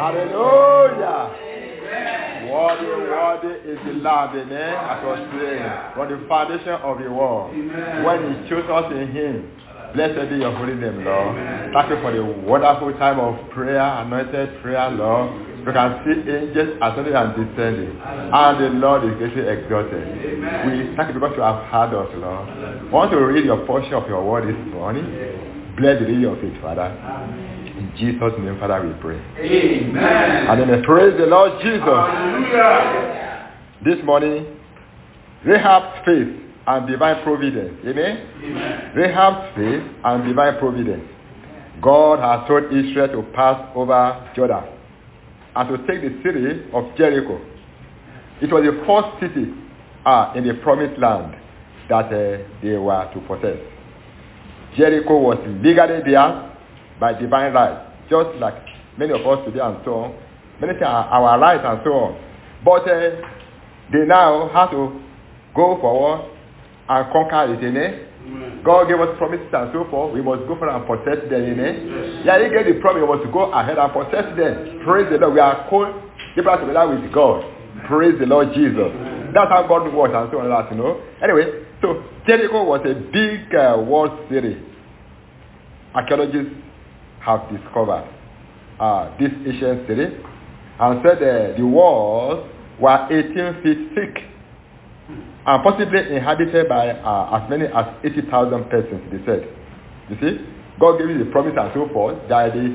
Hallelujah. Worthy is the Lamb, amen, as was praying, from the foundation of the world. When he chose us in him, blessed be your holy name, Lord. Thank you for the wonderful time of prayer, anointed prayer, Lord. We can see angels ascending and descending, and the Lord is greatly exalted. We thank you because you have heard us, Lord. I want to read your portion of your word this morning. Bless the reading of it, Father. In Jesus' name, Father, we pray. Amen. And then praise the Lord Jesus. Hallelujah. This morning, Rahab's faith and divine providence. Amen? Amen. Rahab's faith and divine providence. God has told Israel to pass over Jordan and to take the city of Jericho. It was the first city in the promised land that they were to possess. Jericho was legally theirs by divine right, just like many of us today and so on. Many things are our rights and so on. But they now have to go forward and conquer it, Amen. God gave us promises and so forth. We must go for and possess them, Yes. Yeah, he gave the promise. We must go ahead and possess them. Praise the Lord. We are called together with God. Praise the Lord Jesus. That's how God works and so on that, Anyway, so Jericho was a big walled city. Archaeologists have discovered this ancient city and said the walls were 18 feet thick and possibly inhabited by as many as 80,000 persons, they said. You see, God gave you the promise and so forth that the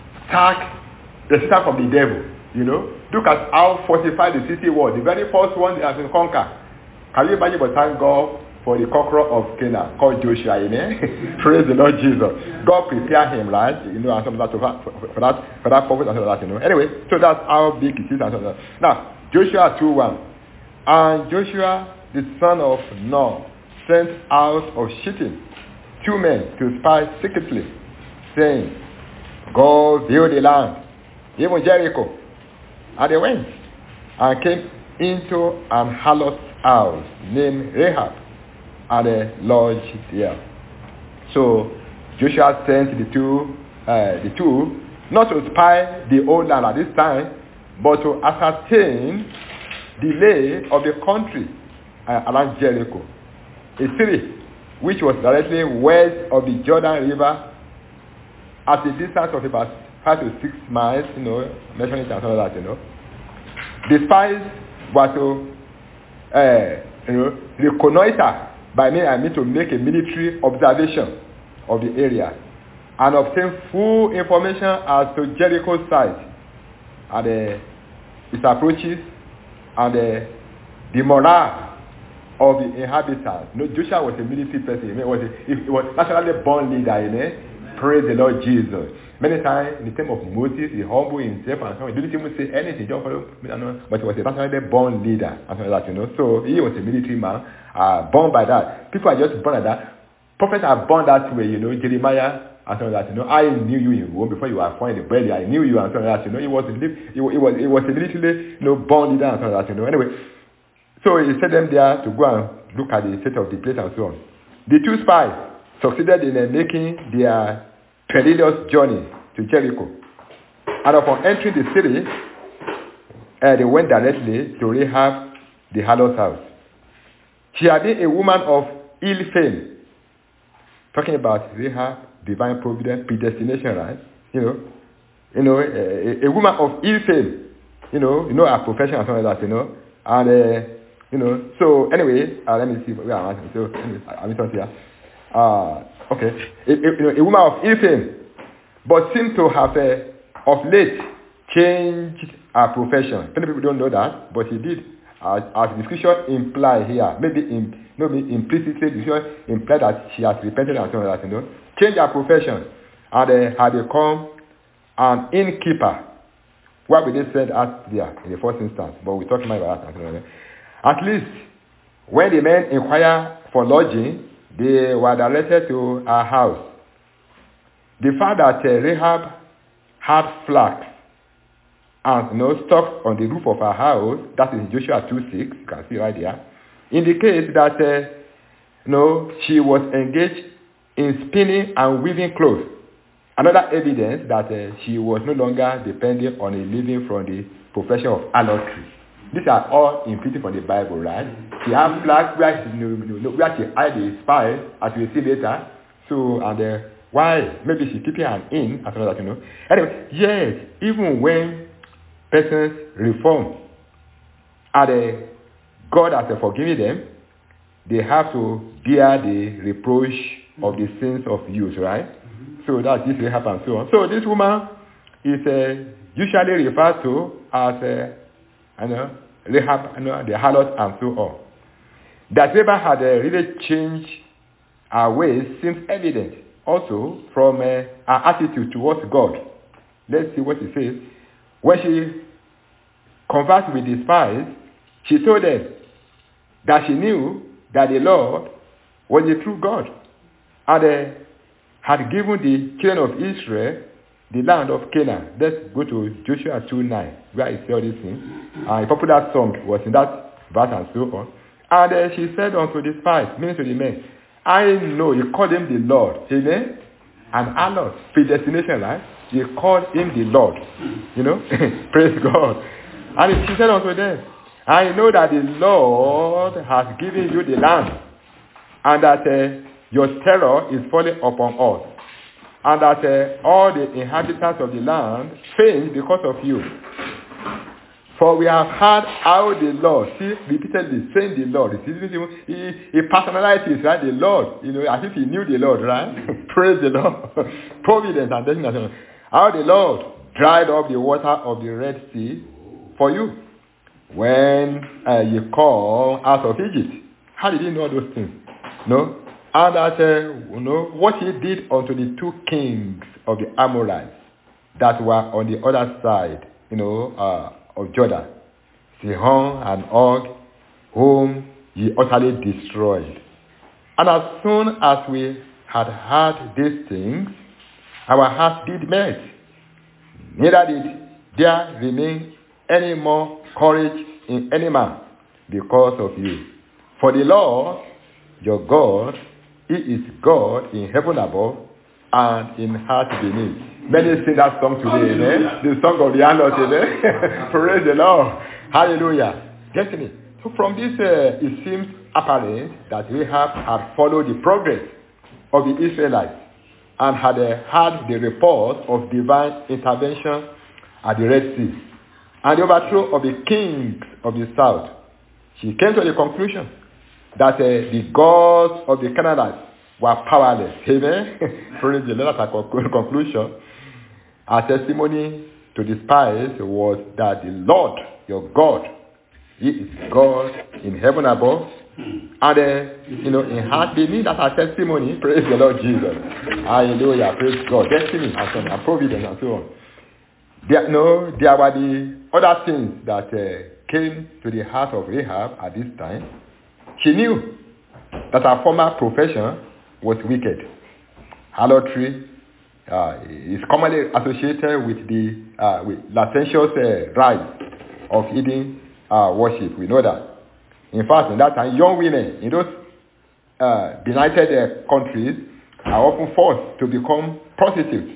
start from the devil, Look at how fortified the city was. The very first one that has been conquered. Can you imagine but thank God for the conqueror of Canaan called Joshua, amen? Praise the Lord Jesus. God prepared him, right? And some of that for that purpose and so that, Anyway, so that's how big it is and so that. Now, Joshua 2:1. And Joshua, the son of Nun, sent out of Shittim 2 men to spy secretly, saying, Go view the land, even Jericho. And they went and came into an harlot's house named Rahab, and they lodged there. So Joshua sent the two not to spy the old land at this time, but to ascertain the lay of the country around Jericho, a city which was directly west of the Jordan River at a distance of about 5 to 6 miles, measuring it and all that, The spies were to, reconnoiter by me, I mean to make a military observation of the area and obtain full information as to Jericho's site and its approaches and the morale of the inhabitants. Joshua was a military person. He was naturally born leader. Amen. Praise the Lord Jesus. Many times in the time of Moses, he humbled himself and so on. He didn't even say anything. Just follow, but he was a naturally born leader and so that, So he was a military man, born by that. People are just born like that. Prophets are born that way. Jeremiah and so that, I knew you in womb before you were born in the belly. I knew you and so that, He was a military, born leader and so that, Anyway, so he sent them there to go and look at the state of the place and so on. The 2 spies succeeded in making their perilous journey to Jericho. And upon entering the city, they went directly to Rahab the harlot's house. She had been a woman of ill fame. Talking about Rahab, divine providence, predestination, right? A woman of ill fame. Her profession and something like that, And so anyway, let me see where I'm at. So I'm something here. Okay. A woman of ill fame, but seemed to have of late changed her profession. Many people don't know that, but he did. As the scripture imply here, maybe implicitly, the scripture implied that she has repented and something like that, changed her profession, and had become an innkeeper. Why would they send us there in the first instance? But we're talking about that. At least, when the men inquire for lodging, they were directed to her house. The fact that Rahab had flax and stock on the roof of her house, that is Joshua 2:6, you can see right there, indicates that she was engaged in spinning and weaving clothes. Another evidence that she was no longer dependent on a living from the profession of harlotry. These are all imprinted from the Bible, right? She had flags where she hide the spies, as we see later. So, and why? Maybe she's keeping an inn, as well as Anyway, yes, even when persons reform, and God has forgiven them, they have to bear the reproach of the sins of youth, right? So that this will happen, so on. So this woman is usually referred to as Rahab, the harlot, and so on. That Rahab had really changed her ways seems evident also from her attitude towards God. Let's see what it says. When she conversed with the spies, she told them that she knew that the Lord was the true God and had given the children of Israel the land of Canaan. Let's go to Joshua 2:9, where it says all these things. A popular song was in that verse and so on. And she said unto the spies, meaning to the men, I know, you called him the Lord. Amen? And Allah, predestination, right? You called him the Lord. Praise God. And she said unto them, I know that the Lord has given you the land, and that your terror is falling upon us, and that all the inhabitants of the land faint because of you. For we have heard how the Lord, see, repeatedly saying the Lord, he personalizes, right, the Lord, as if he knew the Lord, right? Praise the Lord. Providence and destination. How the Lord dried up the water of the Red Sea for you when you come out of Egypt. How did he know those things? No? And that, what he did unto the two kings of the Amorites that were on the other side, of Jordan, Sihon and Og, whom he utterly destroyed. And as soon as we had heard these things, our hearts did melt. Neither did there remain any more courage in any man because of you. For the Lord, your God, he is God in heaven above and in earth beneath. Many sing that song today, amen? The song of the harlot, amen? Praise the Lord. Hallelujah. Get me. So from this, it seems apparent that Rahab had followed the progress of the Israelites and had heard the report of divine intervention at the Red Sea and the overthrow of the kings of the south. She came to the conclusion that the gods of the Canaanites were powerless. Amen? Praise the Lord. At her conclusion, our testimony to the spies was that the Lord, your God, he is God in heaven above, and in earth beneath. That's our testimony. Praise the Lord Jesus. Hallelujah. Praise God. Destiny and providence and so on. There were the other things that came to the heart of Rahab at this time. She knew that her former profession was wicked. Harlotry is commonly associated with the licentious rites of hidden worship. We know that. In fact, in that time, young women in those benighted countries are often forced to become prostitutes.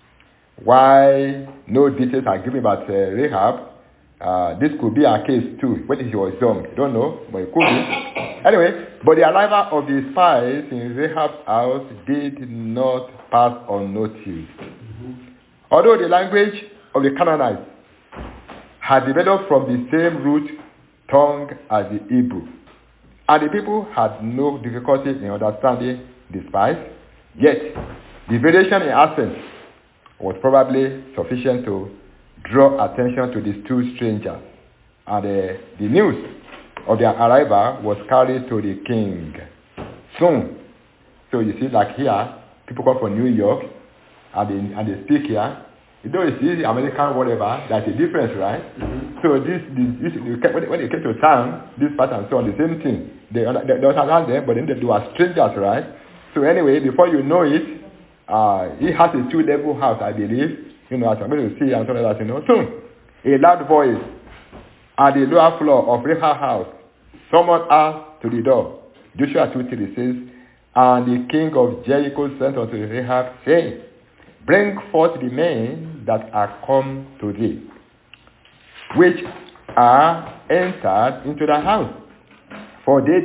Why no details are given about Rahab? This could be a case too. When she was young, you don't know, but it could be. Anyway, but the arrival of the spies in Rahab's house did not pass unnoticed. Mm-hmm. Although the language of the Canaanites had developed from the same root tongue as the Hebrew, and the people had no difficulty in understanding the spies, yet the variation in accent was probably sufficient to draw attention to these two strangers, and the news of their arrival was carried to the king soon. So you see, like here, people come from New York and they speak here. You know, it's easy, American, whatever, there's a difference, right? Mm-hmm. So this when they came to town, this part and so on, the same thing. They understand them, but then they were strangers, right? So anyway, before you know it, he has a 2-level house, I believe. As I'm going to see and so on, Soon, a loud voice at the lower floor of Rahab's house summoned her to the door. Joshua 2:3 says, and the king of Jericho sent unto Rahab, saying, bring forth the men that are come to thee, which are entered into the house. For they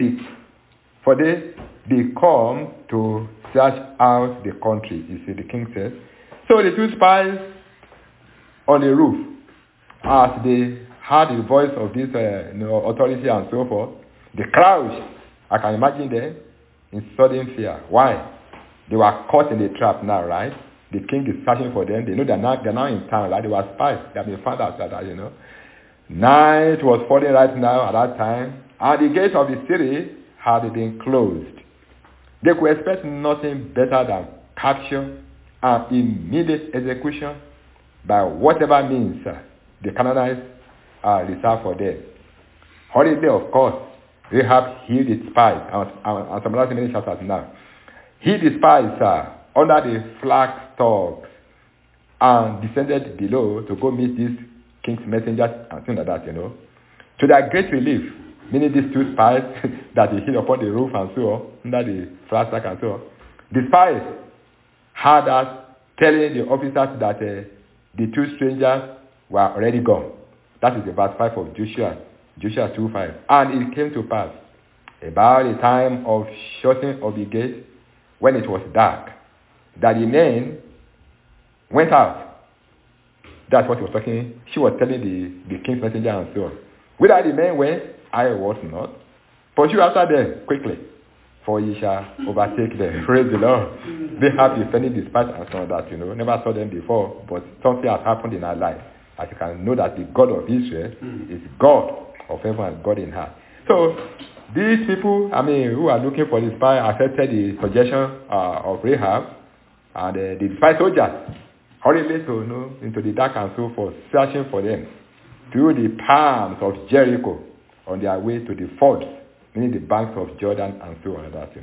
come to search out the country, you see, the king says. So the two spies on the roof, as they heard the voice of this authority and so forth, the crowd, I can imagine them in sudden fear. Why? They were caught in the trap now, right? The king is searching for them. They know they're now in town, right? They were spies. They have been found out like that, Night was falling right now at that time, and the gates of the city had been closed. They could expect nothing better than capture and immediate execution by whatever means the Canaanites reserved for them. Hurriedly, of course, Rahab hid the spies, and summarizing many chapters now. Hid the spies under the flag stalks and descended below to go meet these king's messengers and things like that, To their great relief, meaning these two spies that they hid upon the roof and so on, under the flag stack and so on, the spies had us telling the officers that the two strangers were already gone. That is the verse 5 of Joshua 2:5. And it came to pass, about the time of shutting of the gate, when it was dark, that the men went out. That's what she was talking. She was telling the king's messenger and so on. Whither the men went, I was not. Pursue after them quickly, for ye shall overtake them. Praise the Lord. They have defended the spies and so on that, Never saw them before, but something has happened in our life. As you can know that the God of Israel is God of heaven and God in her. So, these people, who are looking for the spy, accepted the suggestion of Rahab, and the spy soldiers hurriedly into the dark and so forth, searching for them through the palms of Jericho on their way to the fords, meaning the banks of Jordan and so on. That,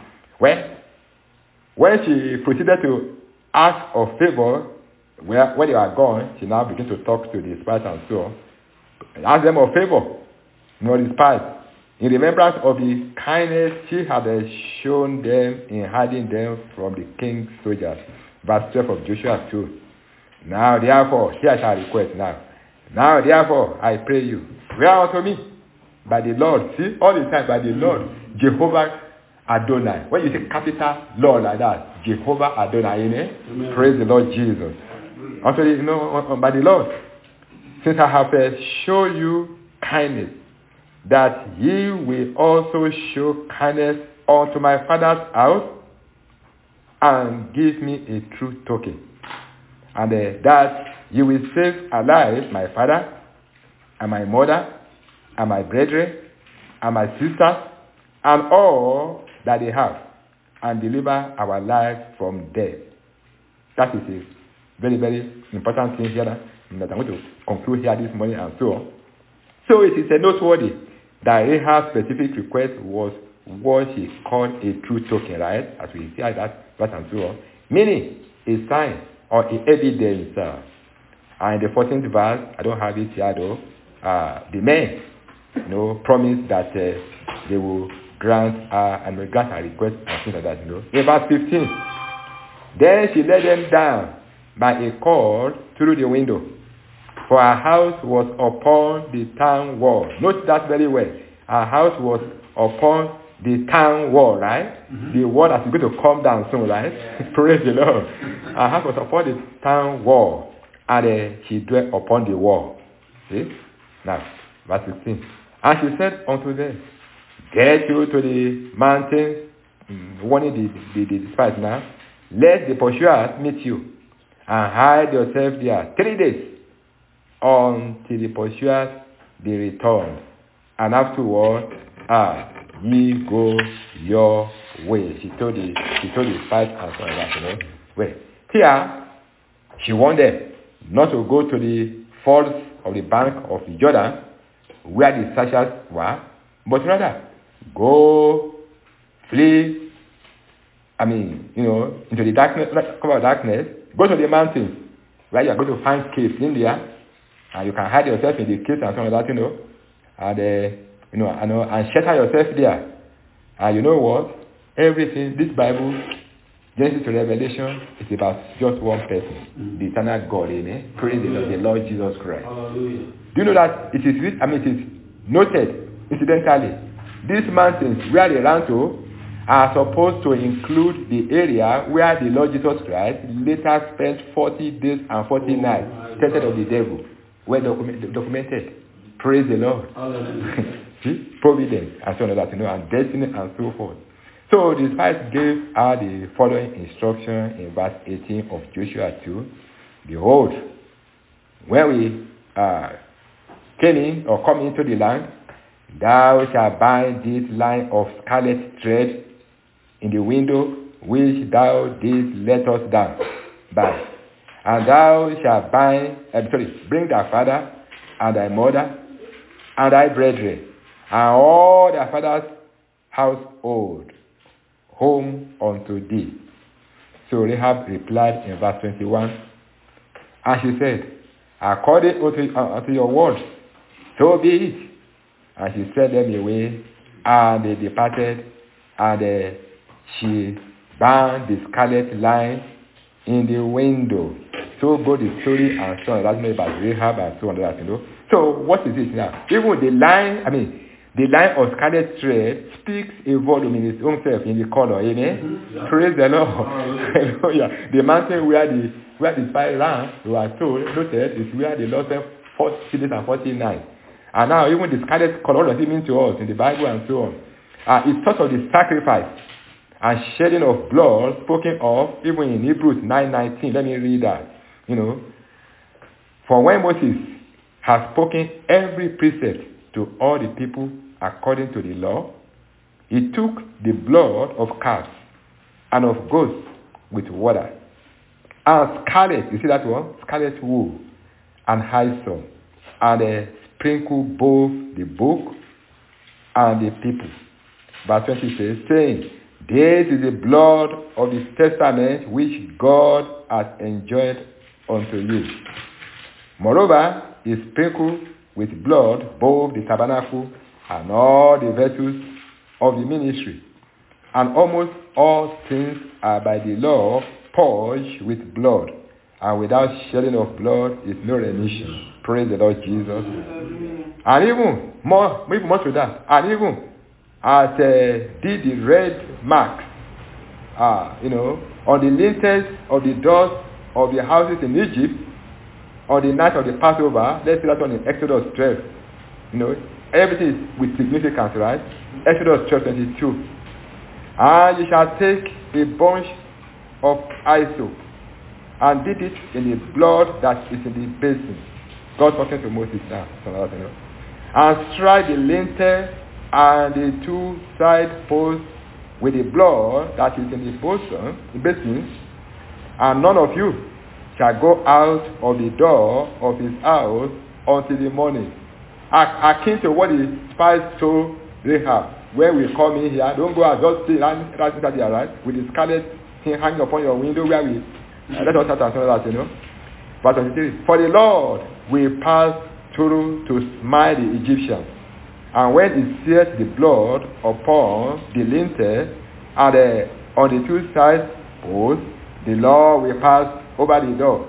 When she proceeded to ask of favor, when they were gone, she now began to talk to the spies and so on. Ask them of favor, the spies, in remembrance of the kindness she had shown them in hiding them from the king's soldiers. Verse 12 of Joshua 2. Now therefore, here shall I request now. Now therefore, I pray you, swear unto me by the Lord. See, all the time by the Lord, Jehovah Adonai. When you say capital Lord like that, Jehovah Adonai, Amen. Praise the Lord Jesus. Also, by the Lord, since I have shown you kindness, that ye will also show kindness unto my father's house, and give me a true token, and that you will save alive my father, and my mother, and my brethren, and my sisters, and all that they have, and deliver our lives from death. That is a very, very important thing here that I'm going to conclude here this morning and so on. So it is noteworthy that Rahab's specific request was what she called a true token, right? As we see that verse and so on. Meaning a sign or a evidence. And in the 14th verse, I don't have it here though, the men promised that they will grant and will grant her request and things like that. In verse 15, then she led them down by a cord through the window, for her house was upon the town wall. Note that very well. Her house was upon the town wall, right? Mm-hmm. The wall that is going to come down soon, right? Yeah. Praise the Lord. Her house was upon the town wall, and she dwelt upon the wall. See? Now, verse 16. And she said unto them, get you to the mountains, warning the spies now, let the pursuers meet you, and hide yourself there 3 days, until the pursuers be returned, and afterward ye go your way. She told the spies and so on that, Well, here she warned them not to go to the falls of the bank of the Jordan where the searchers were, but rather go, flee, into the darkness, cover of darkness, go to the mountains where you are going to find caves in there, and you can hide yourself in the caves and something like that, and shelter yourself there. And you know what? Everything, this Bible Genesis to Revelation is about just one person, the eternal God, amen. Praise the Lord Jesus Christ. Hallelujah. Do you know that it is noted incidentally, these mountains where they ran to are supposed to include the area where the Lord Jesus Christ later spent 40 days and 40 nights tempted of the devil, well documented. Praise the Lord. See, providence and so on that, and destiny and so forth. So the spies gave her the following instruction in verse 18 of Joshua 2. Behold, when we came in or come into the land, thou shalt bind this line of scarlet thread in the window which thou didst let us down by. And thou shalt bring thy father and thy mother and thy brethren and all thy father's household home unto thee. So Rahab replied in verse 21, and she said, according unto your word, so be it. And she sent them away, and they departed, and she bound the scarlet line in the window. So go the story and so on. That's made about Rahab and so on. So what is it now? Even the line of scarlet thread speaks a volume in its own self, in the color. Amen? Yeah. Praise the Lord. Hallelujah. The mountain where the spies ran, we are told, noted, is where the Lord spent 40 days and 40 nights. And now even the scarlet color does it mean to us in the Bible and so on. It's sort of the sacrifice and shedding of blood spoken of even in Hebrews 9:19. Let me read that. For when Moses has spoken every precept to all the people according to the law, he took the blood of calves and of goats with water, and scarlet, you see that one? Scarlet wool, and hyssop, and sprinkled both the book and the people. Verse 20 says, saying, this is the blood of the testament which God has enjoined unto you. Moreover, he sprinkled with blood both the tabernacle and all the vessels of the ministry. And almost all things are by the law purged with blood, and without shedding of blood is no remission. Praise the Lord Jesus. And even more to that, and even as did the red marks, on the lintels of the doors of the houses in Egypt, on the night of the Passover. Let's see that one in Exodus 12. Everything is with significance, right? Exodus 12:22. And you shall take a bunch of hyssop and dip it in the blood that is in the basin. God talking to Moses now. And strike the lintel and the two side posts with the blood that is in the basin, and none of you shall go out of the door of his house until the morning. Akin to what the spies told Rahab, when we come in here, don't go out, just stay right inside here, right? With the scarlet thing hanging upon your window where we let us start and say that, Verse 23, for the Lord will pass through to smite the Egyptians. And when he seeth the blood upon the lintel and on the two sides posts, the Lord will pass over the door.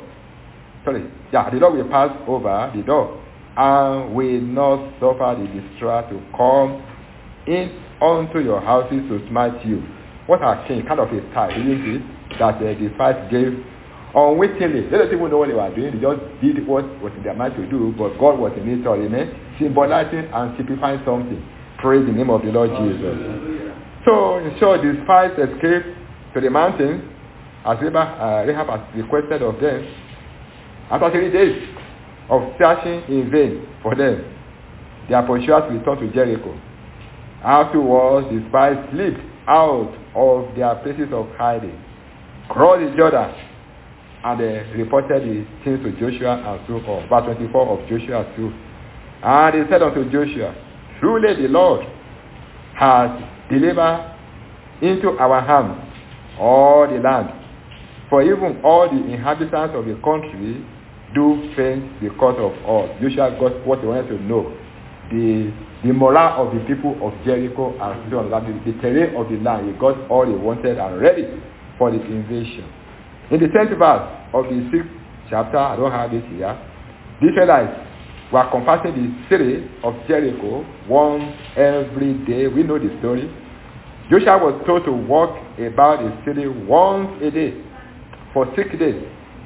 The Lord will pass over the door and will not suffer the destroyer to come in unto your houses to smite you. What a king, kind of a type, isn't it? That the spies gave unwittingly. They don't even know what they were doing. They just did what was in their mind to do, but God was in it all, amen? Symbolizing and typifying something. Praise the name of the Lord Jesus. So, in short, the spies escaped to the mountains as Rahab has requested of them. After 3 days of searching in vain for them, their pursuers returned to Jericho. Afterwards, the spies slipped out of their places of hiding, crossed the Jordan, and reported the things to Joshua and so on. Verse 24 of Joshua 2. And they said unto Joshua, truly the Lord has delivered into our hands all the land, for even all the inhabitants of the country do faint because of us. Joshua got what he wanted to know. The morale of the people of Jericho and so on, the terrain of the land. He got all he wanted and ready for the invasion. In the 10th verse of the 6th chapter, I don't have it here, the Israelites were compassing the city of Jericho once every day. We know the story. Joshua was told to walk about the city once a day for 6 days,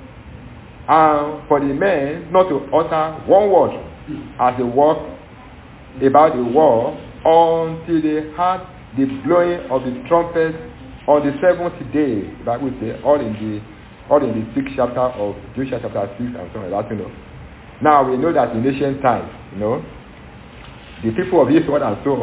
and for the men not to utter one word as they walked about the wall until they heard the blowing of the trumpet on the 7th day. The Bible says all in the 6th chapter of Joshua chapter 6 and so on like that, you know. Now we know that in ancient times, you know, the people of Israel and so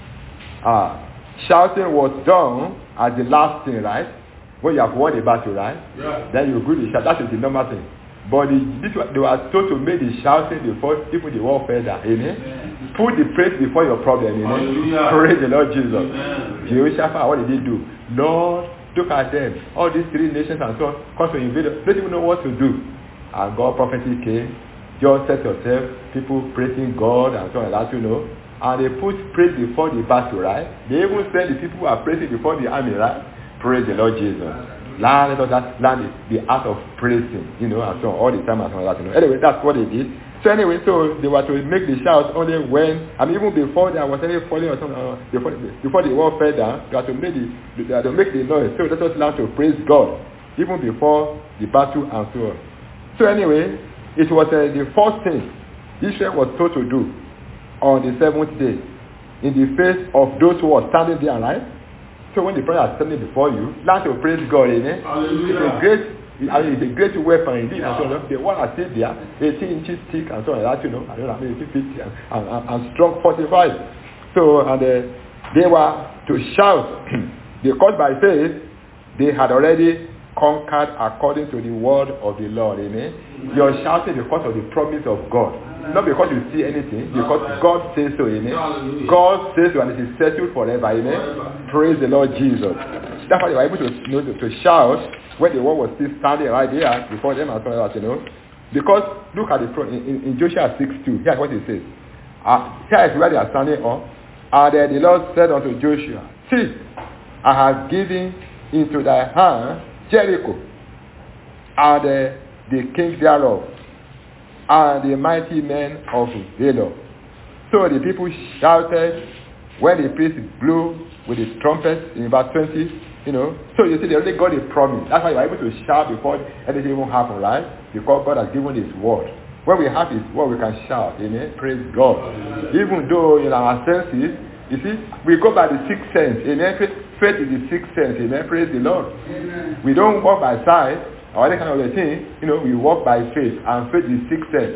on, shouting was done as the last thing, right? When you have won a battle, right? Yeah. Then you go to shout. That is the normal thing. But they were told to make the shouting before even the warfare down. Amen. Put the praise before your problem. Amen. Praise the Lord Jesus. Amen. Jehoshaphat, what did he do? Lord, look at them. All these 3 nations and so on come to invade us. They don't even know what to do. And God prophecy came. Just set yourself, people praising God and so on like that, you know. And they put praise before the battle, right? They even send the people who are praising before the army, right? Praise the Lord Jesus. Let us learn the art of praising, you know, and so on, all the time and so on like that, you know. Anyway, that's what they did. So anyway, so they were to make the shouts only when, I mean, even before there was any falling or something, before the war fell down, they had to make the noise. So let us learn to praise God, even before the battle and so on. So anyway, it was the first thing Israel was told to do on the 7th day in the face of those who were standing there, right? So when the prayer is standing before you, learn to praise God, amen. It's a great weapon indeed, and so on. The one I said there, 18 inches thick and so on, that, you know, I don't know, maybe 50 and strong 45. So they were to shout because by faith they had already conquered according to the word of the Lord, amen. You're shouting because of the promise of God, not because you see anything, because God says so, amen. God says so, and it is settled forever, amen. Praise the Lord Jesus. That's why they were able to shout when the war was still standing right there before them and so on, you know. Because look at the in Joshua 6:2, here's what it says. Here is where they are standing on. And the Lord said unto Joshua, see, I have given into thy hand Jericho, and the king thereof, and the mighty men of Valor. So the people shouted when the priest blew with the trumpet in verse 20, you know. So you see, they already got a promise. That's why you are able to shout before anything even happen, right? Because God has given his word. When we have his word, we can shout, amen. Praise God. Even though in our senses, you see, we go by the sixth sense, amen. Faith is the sixth sense, amen. Praise the Lord. Amen. We don't walk by sight or any kind of a thing, you know. We walk by faith, and faith is sixth sense.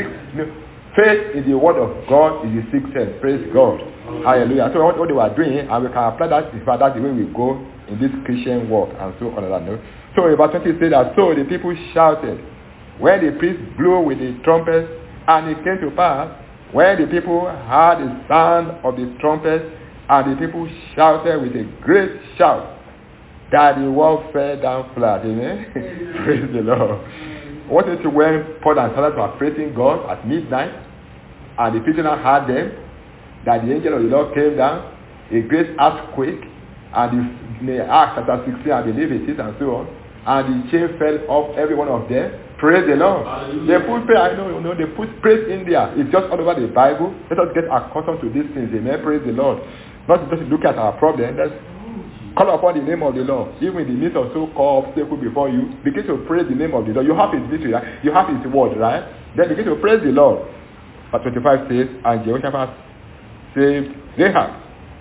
Faith in the word of God is the sixth sense. Praise God. Hallelujah. So what they were doing, and we can apply that. In fact, that's the way we go in this Christian walk and so on and that note. So in verse 20 said that, so the people shouted when the priest blew with the trumpet, and it came to pass when the people heard the sound of the trumpet, and the people shouted with a great shout, that the wall fell down flat. Amen. Praise the Lord. What is it when Paul and Silas were praising God at midnight, and the prisoner heard them, that the angel of the Lord came down, a great earthquake, and the Acts chapter 16, I believe it is, and so on, and the chain fell off every one of them. Praise the Lord. They put prayer, they put praise in there. It's just all over the Bible. Let us get accustomed to these things. Amen. Praise the Lord. Not just look at our problem. Let's call upon the name of the Lord. Even in the midst of so-called obstacle before you, begin to praise the name of the Lord. You have his victory, right? You have his word, right? Then begin to praise the Lord. Verse 25 says, and Jehoshaphat saved Rahab,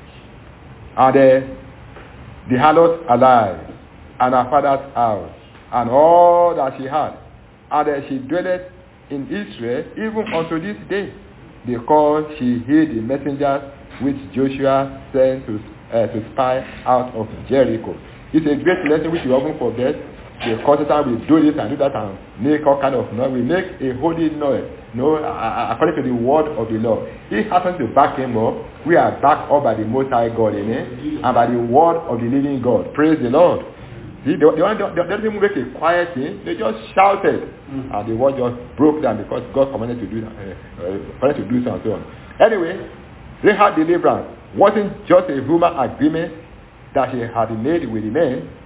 and the harlot alive, and her father's house, and all that she had. And she dwelleth in Israel even unto this day, because she hid the messengers which Joshua sent to spy out of Jericho. It's a great lesson which we often forget. Because we do this and do that and make all kind of noise. We make a holy noise, according to the word of the Lord. He happens to back him up. We are backed up by the Most High God, amen, and by the word of the living God. Praise the Lord. They didn't even make a quiet thing. They just shouted, and the word just broke down because God commanded to do so and so on. Anyway, they had deliverance. Wasn't just a human agreement that she had made with the men,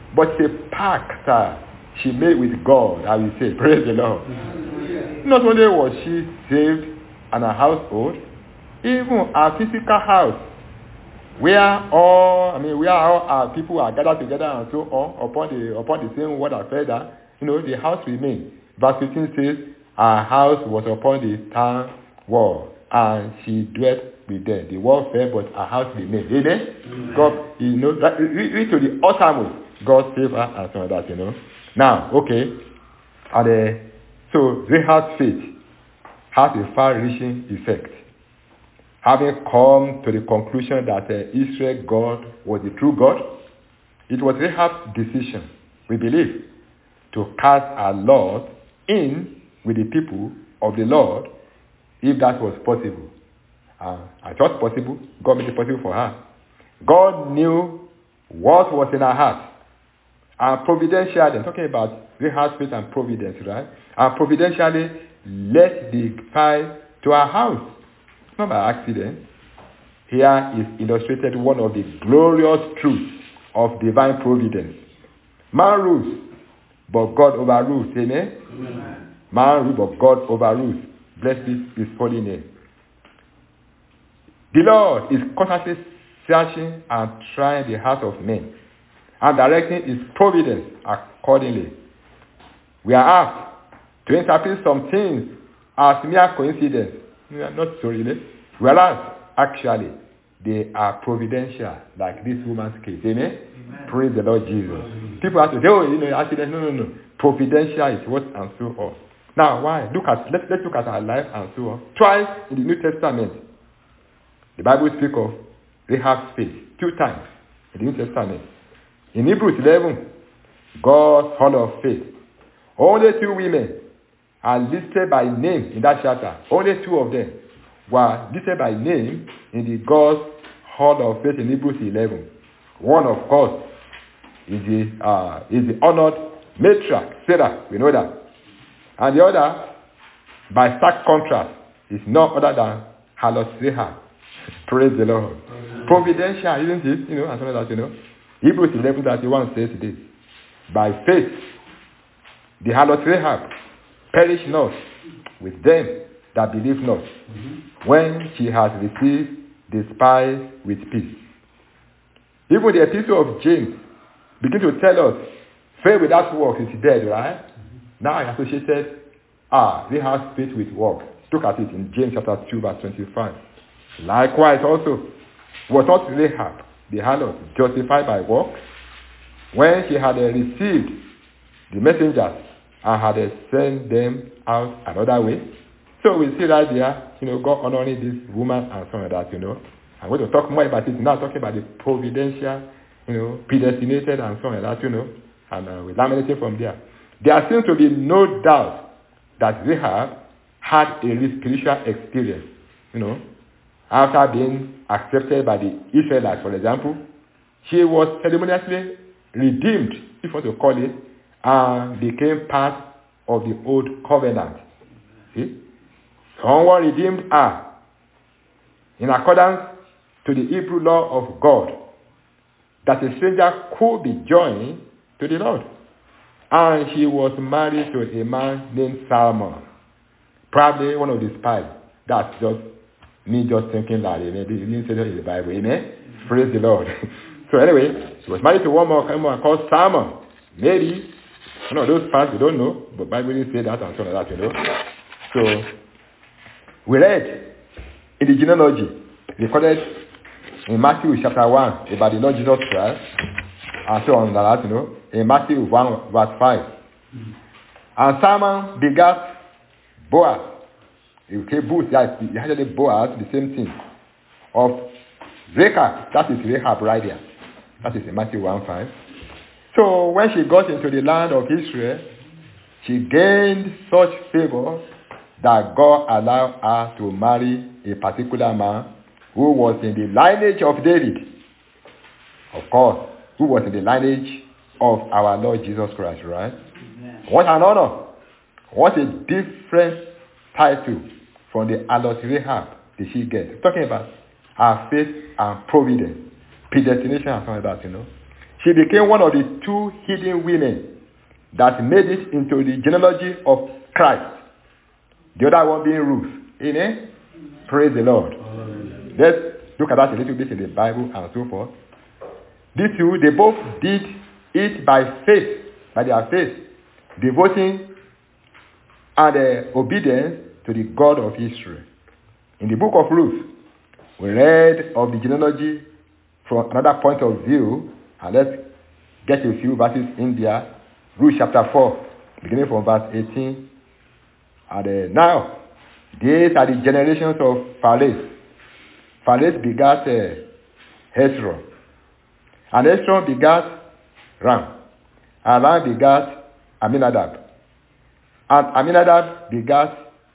but a pact she made with God, I will say. Praise the Lord. Not only was she saved and her household, even her physical house, where all our people are gathered together and so on upon the same word of feather, the house remained. Verse 15 says, her house was upon the town wall, and she dwelt with them. The wall fell, but her house remained. Amen? God, read to the uttermost, God saved her and so on that, Now, okay, and so Rahab's faith has a far-reaching effect. Having come to the conclusion that Israel God was the true God, it was Rahab's decision, we believe, to cast her lot in with the people of the Lord, if that was possible. And just possible, God made it possible for her. God knew what was in her heart. And providentially, I'm talking about Rahab's faith and providence, right? And providentially led the fire to her house. Not by accident. Here is illustrated one of the glorious truths of divine providence. Man rules, but God overrules. Amen? Amen. Man rules, but God overrules. Blessed is his holy name. The Lord is constantly searching and trying the hearts of men and directing his providence accordingly. We are asked to interpret some things as mere coincidence. We are not so really. Whereas, actually, they are providential, like this woman's case. Amen? Amen. Praise the Lord Jesus. Amen. People have to say, accident. No. Providential is what and so on. Now, why? Let's look at our life and so on. Twice in the New Testament, the Bible speaks of Rahab's faith. 2 times in the New Testament. In Hebrews 11, God's hall of faith. Only 2 women are listed by name in that chapter. Only 2 of them were listed by name in the God's hall of faith in Hebrews 11. One, of course, is the honored matriarch, Sarah. We know that. And the other, by stark contrast, is no other than harlot Rahab. Praise the Lord. Providential, isn't it? As well as Hebrews 11:31 says this. By faith, the harlot Rahab perished not with them that believe not, when she has received the spies with peace. Even the epistle of James begins to tell us, faith without works is dead, right? Now I associated Rahab's faith with works. Look at it in James chapter 2 verse 25. Likewise also, was not Rahab the harlot justified by works, when she had received the messengers and had sent them out another way? So we see right there, God honoring this woman and some of that, I'm going to talk more about it now, talking about the providential, predestinated and so on that, and we laminate it from there. There seems to be no doubt that Rahab had a spiritual experience, after being accepted by the Israelites, for example. She was ceremoniously redeemed, if you want to call it, and became part of the old covenant. See? Someone redeemed her in accordance to the Hebrew law of God, that a stranger could be joined to the Lord. And she was married to a man named Salmon, probably one of the spies. That's just me just thinking that maybe you didn't say that in the Bible. Amen? Praise the Lord. So anyway, she was married to one more called Salmon. Maybe one of those spies, we don't know, but the Bible didn't say that and so on like that, So we read in the genealogy recorded in Matthew chapter 1 about the Lord Jesus Christ and so on like that, in Matthew 1 verse 5. And Salmon begat Boaz. Okay, Boaz, he had Boaz, the same thing. Of Rechab, that is Rahab right there. That is in Matthew 1:5. So when she got into the land of Israel, she gained such favor that God allowed her to marry a particular man who was in the lineage of David. Of course, who was in the lineage of our Lord Jesus Christ, right? Amen. What an honor. What a different title from the harlot Rahab did she get. Talking about her faith and providence, predestination and something like that, She became one of the 2 hidden women that made it into the genealogy of Christ. The other one being Ruth. Amen? Praise the Lord. Let's look at that a little bit in the Bible and so forth. These 2, they both did it by faith, by their faith, devoting and obedience to the God of Israel. In the book of Ruth, we read of the genealogy from another point of view, and let's get a few verses in there. Ruth chapter 4, beginning from verse 18. And now, these are the generations of Phares. Phares begat Hezron. And Hezron begat Ram. And Ram begat Aminadab. And Aminadab begat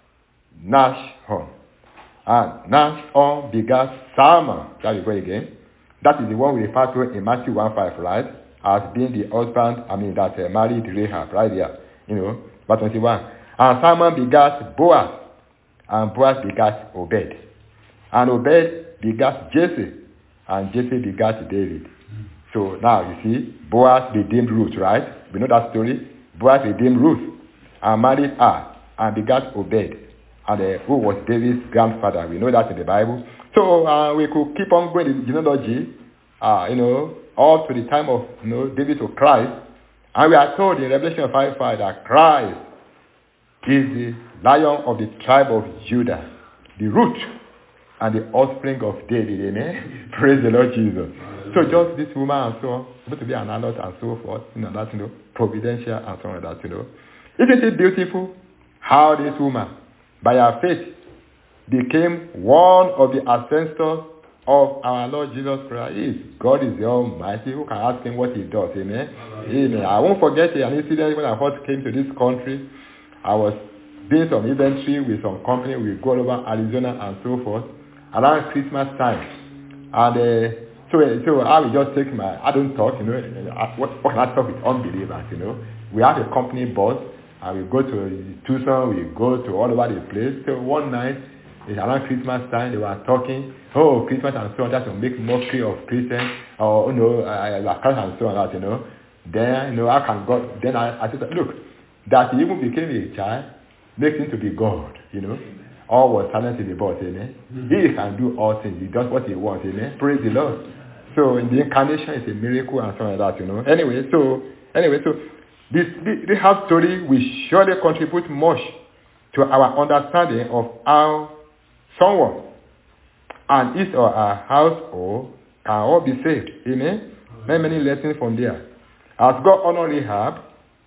Nashon. And Nashon begat Salmon. That is go again. That is the one we refer to in Matthew 1:5, right? As being the husband, that married Rahab, right there. Verse 21. And Salmon begat Boaz. And Boaz begat Obed. And Obed begat Jesse. And Jesse begat David. So now you see, Boaz redeemed Ruth, right? We know that story. Boaz redeemed Ruth and married her and begat Obed, and who was David's grandfather. We know that in the Bible. So we could keep on going in the genealogy, all to the time of David to Christ. And we are told in Revelation 5:5 that Christ is the Lion of the tribe of Judah, the root and the offspring of David. Amen. Praise the Lord Jesus. So just this woman and so on, supposed to be an adult and so forth, providential and so on like that, Isn't it beautiful how this woman, by her faith, became one of the ancestors of our Lord Jesus Christ? God is the Almighty. Who can ask him what he does? Amen. Amen. I won't forget an incident when I first came to this country. I was doing some inventory with some company. We go over Arizona and so forth around Christmas time. And so I will just take I don't talk, what can I talk with unbelievers, We have a company boss, and we go to Tucson, we go to all over the place. So one night, around Christmas time, they were talking, Christmas and so on, that will make mockery of Christians, or, and so on, that, Then, I can go, then I said, look, that he even became a child makes him to be God, All was silent in the boss, amen. He can do all things. He does what he wants, amen. Praise the Lord. So in the incarnation, it's a miracle and something like that, Anyway, so this Rahab story will surely contribute much to our understanding of how someone and his or her household can all be saved, amen. Many lessons from there. As God honored Rahab,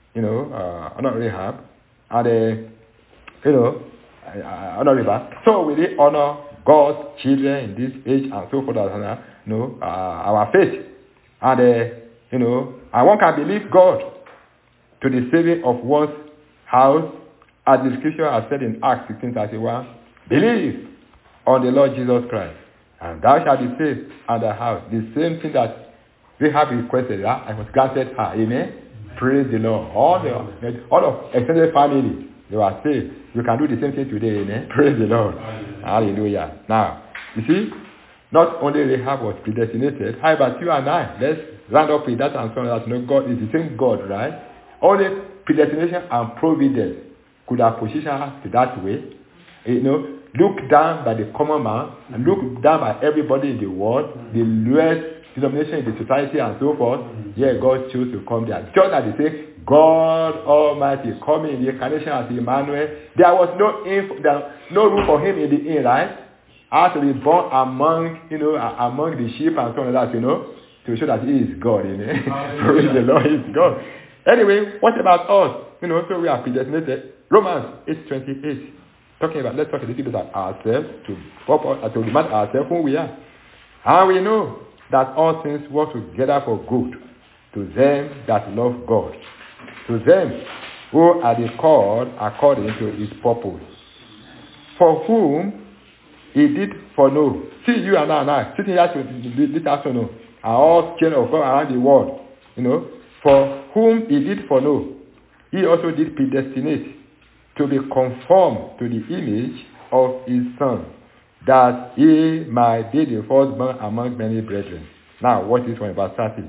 so will he honor God's children in this age and so forth, our faith. And, one can believe God to the saving of one's house, as the scripture has said in Acts 16:31, believe on the Lord Jesus Christ, and thou shalt be saved and thy house. The same thing that Rahab requested, I was granted her, amen. Praise the Lord. All of extended family, they were saved. You can do the same thing today, amen. Praise the Lord. Hallelujah. Now, you see, not only Rahab was predestinated, but you and I, let's round up with that and so on. That God is the same God, right? Only predestination and providence could have positioned her to that way. Look down by the common man and look down by everybody in the world, the lowest denomination in the society and so forth. God chose to come there. Just as they say, God Almighty coming in the incarnation as Emmanuel. There was no room for him in the inn, right? Had to be born among the sheep and so on like that, to show that he is God, Praise the Lord, he is God. Anyway, what about us? So we are predestinated. Romans 8:28. Let's talk a little bit about ourselves, to remind ourselves who we are. And we know that all things work together for good to them that love God, to them who are the called according to his purpose, for whom he did foreknow. See, you and I sitting here this afternoon are all children of God around the world, for whom he did foreknow, he also did predestinate to be conformed to the image of his Son, that he might be the firstborn among many brethren. Now, what is from verse 30?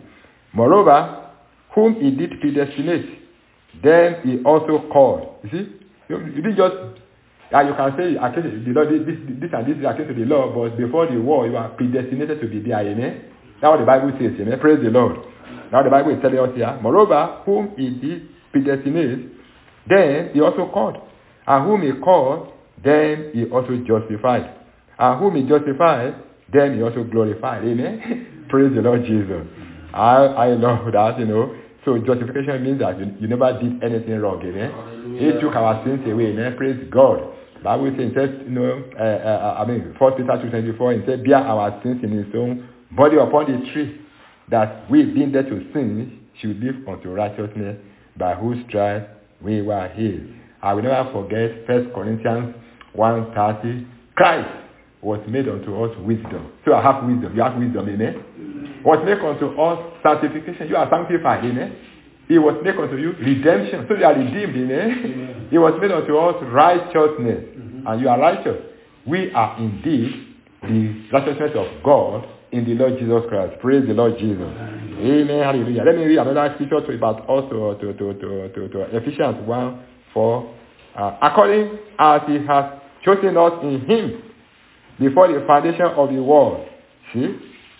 Moreover, whom he did predestinate, them he also called. You see? You didn't just, you can say, the Lord, this and this is according to the law, but before the war, you are predestinated to be there. Amen? That's what the Bible says. Amen? Praise the Lord. Now the Bible is telling us here, moreover, whom he did predestinate, then he also called. And whom he called, then he also justified. And whom he justified, then he also glorified. Amen? Praise the Lord Jesus. I love that, So justification means that you never did anything wrong. Amen? He took our sins away. Amen? Praise God. Bible says, 1 Peter 2:24, it says, bear our sins in his own body upon the tree, that we being dead to sin should live unto righteousness, by whose stripes we were healed. I will never forget 1 Corinthians 1:30. Christ was made unto us wisdom. So I have wisdom. You have wisdom, amen? Was made unto us sanctification. You are sanctified, amen? He was made unto you redemption. So you are redeemed, amen? He was made unto us righteousness. And you are righteous. We are indeed the righteousness of God in the Lord Jesus Christ. Praise the Lord Jesus. Amen. Hallelujah. Let me read another scripture about also to Ephesians 1:4. According as he has chosen us in him before the foundation of the world. See?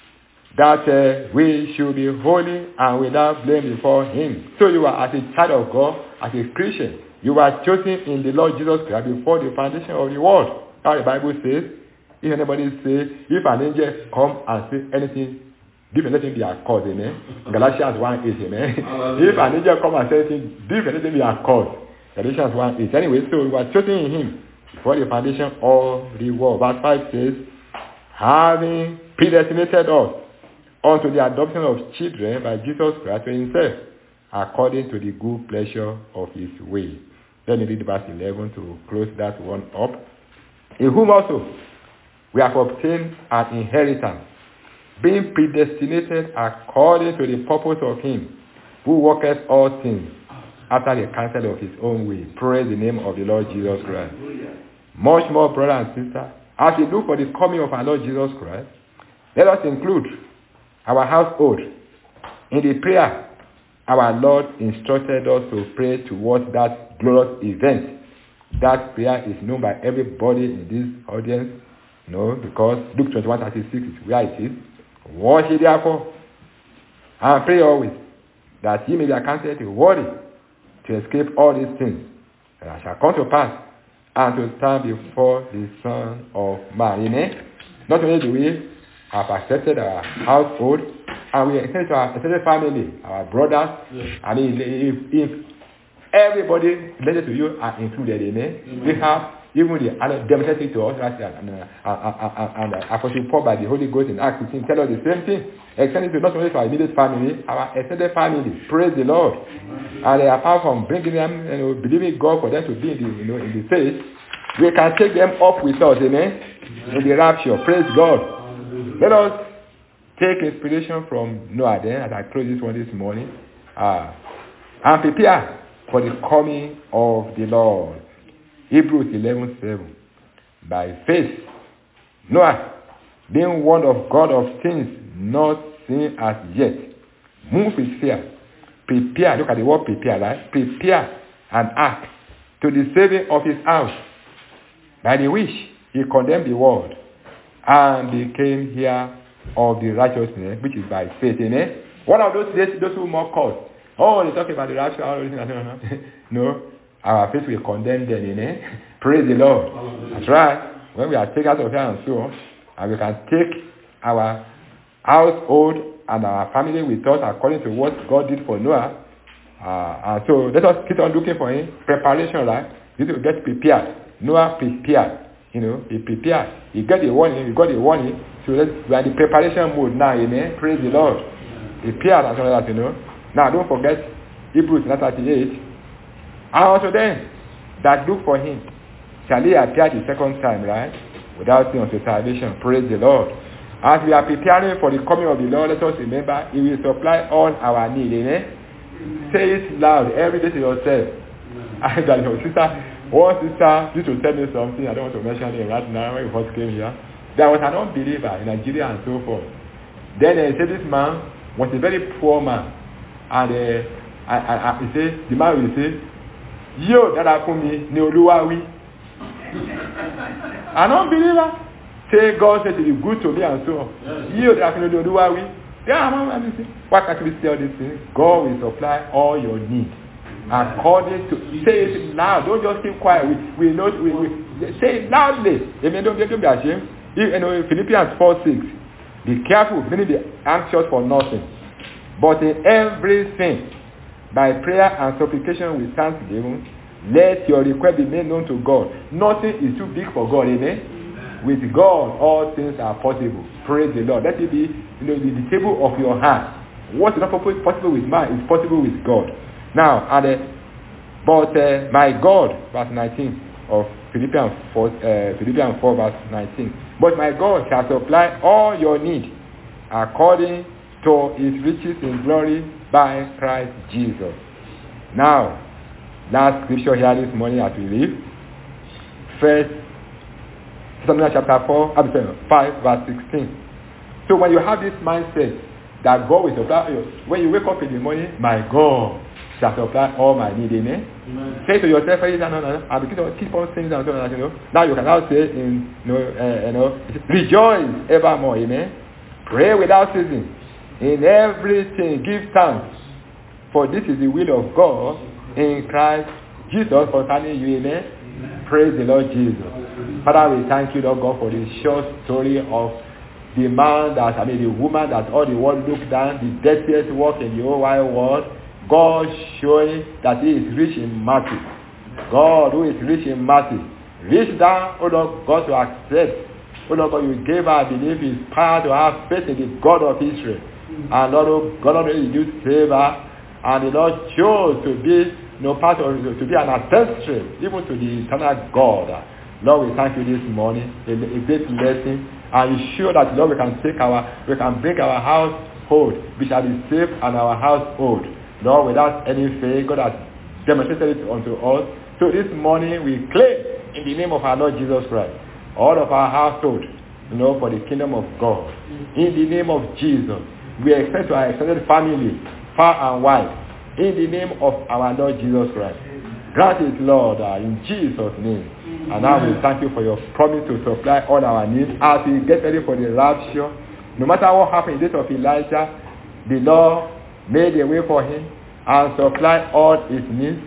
That we should be holy and without blame before him. So you are as a child of God, as a Christian. You are chosen in the Lord Jesus Christ before the foundation of the world. How the Bible says, if anybody say, if an angel come and say anything different, let him be accursed, amen. Galatians 1:8, amen. If an angel come and say anything different, let him be accursed. Galatians 1:8. Anyway, so we were chosen in him before the foundation of the world. Verse 5 says, having predestinated us unto the adoption of children by Jesus Christ to himself, according to the good pleasure of his will. Let me read verse 11 to close that one up. In whom also we have obtained an inheritance, being predestinated according to the purpose of him who worketh all things after the counsel of his own will. Praise the name of the Lord Jesus Christ. Much more, brother and sister, as we look for the coming of our Lord Jesus Christ, let us include our household in the prayer our Lord instructed us to pray towards that glorious event. That prayer is known by everybody in this audience, because Luke 21:36 is where it is. Watch it therefore, and pray always, that ye may be accounted worthy to escape all these things that shall come to pass, and to stand before the Son of Man. Amen? Not only do we have accepted our household, and we accept our extended family, our brothers. I mean, if everybody related to you are included, amen? We have even the demonstrated to us, and Apostle Paul by the Holy Ghost in Acts 15 tell us the same thing. Extended to not only our immediate family, our extended family. Praise the Lord. And apart from bringing them, believing God for them to be in the faith, we can take them up with us, amen? In the rapture. Praise God. Let us take inspiration from Noah then, as I close this one this morning, and prepare for the coming of the Lord. Hebrews 11:7. By faith, Noah, being warned of God of things not seen as yet, moved with fear, prepare, look at the word prepare, right? Prepare an ark to the saving of his house, by the which he condemned the world, and became heir of the righteousness, which is by faith. Amen? One of those days, those who mock us, they talk about the rapture, all those things. No, our faith will condemn them. Amen? Praise the Lord. That's right. When we are taken out of here and so on, and we can take our household and our family with us according to what God did for Noah. And so let us keep on looking for him. Preparation, right? You need to get prepared. Noah prepared. He prepared. He got a warning. So we are in the preparation mode now. Amen. Praise the Lord. Prepared and all that, Now don't forget Hebrews 38. And also then, that look for him, shall he appear the second time, right? Without sin unto salvation. Praise the Lord. As we are preparing for the coming of the Lord, let us remember, he will supply all our need. Amen? Say it loud every day to yourself. And that your sister, one sister used to tell me something, I don't want to mention it right now, when we first came here. There was an unbeliever in Nigeria and so forth. Then they said this man was a very poor man. And he said, the man will say, "Yo, that for me, ni Olúwa wí." An unbeliever say God said to be good to me and so on. Yo, that for me, ni Olúwa wí. Yeah, I'm say, why can't we say all these things? God will supply all your needs according to. Say it loud. Don't just keep quiet. We say it loudly. Amen. Don't be ashamed. Philippians 4:6. Be careful, meaning be anxious for nothing, but in everything, by prayer and supplication with thanksgiving, let your request be made known to God. Nothing is too big for God, amen? With God, all things are possible. Praise the Lord. Let it be, the table of your heart. What is not possible with man is possible with God. Now, but my God, verse 19 of Philippians 4, verse 19. But my God shall supply all your need according to his riches in glory by Christ Jesus. Now, last scripture here this morning as we leave. First Thessalonians chapter 5, verse 16. So when you have this mindset that God will supply you, when you wake up in the morning, my God shall supply all my need, amen? Say to yourself, and keep on saying that, Now you can now say, rejoice evermore, amen? Pray without ceasing. In everything, give thanks, for this is the will of God in Christ Jesus concerning you, amen? Praise the Lord Jesus. Father, we thank you, Lord God, for this short story of the man the woman that all the world looked down, the dirtiest work in the whole wide world. God showing that he is rich in mercy. God who is rich in mercy. Reach down, oh Lord God, to accept. Oh Lord God, you gave her, I believe, his power to have faith in the God of Israel. And Lord God, you saved her. And the Lord chose to be part of, to be an ancestry, even to the eternal God. Lord, we thank you this morning. A great blessing. And we sure that, Lord, we can bring our household. We shall be safe and our household. Lord, without any faith, God has demonstrated it unto us. So this morning we claim in the name of our Lord Jesus Christ, all of our household, for the kingdom of God. In the name of Jesus, we expect our extended family, far and wide, in the name of our Lord Jesus Christ. Grant it, Lord, in Jesus' name. And now we thank you for your promise to supply all our needs as we get ready for the rapture. No matter what happened in the days of Elijah, the Lord made a way for him and supplied all his needs.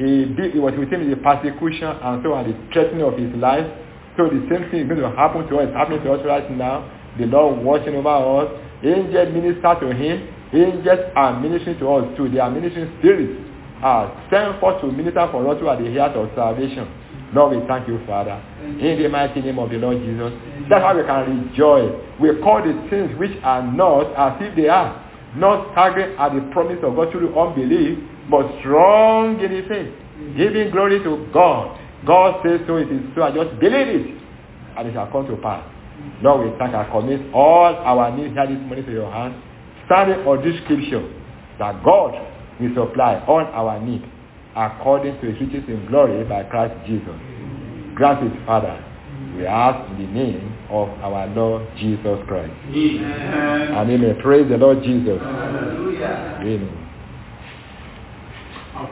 It was with him in the persecution and so on, the threatening of his life. So the same thing is going to happen to us. It's happening to us right now. The Lord watching over us. Angels minister to him. Angels are ministering to us too. They are ministering spirits. Sent forth to minister for us who are the heirs of salvation. Lord, we thank you, Father. In the mighty name of the Lord Jesus. That's how we can rejoice. We call the things which are not as if they are. Not staggering at the promise of God through unbelief, but strong in the faith. Giving glory to God. God says so, it is so. I just believe it. And it shall come to pass. Lord, we thank and commit all our needs here this morning to your hands. Standing on this scripture, that God will supply all our needs according to his riches in glory by Christ Jesus. Grant it, Father. We ask in the name of our Lord Jesus Christ. Amen. And amen. Praise the Lord Jesus. Hallelujah. Amen.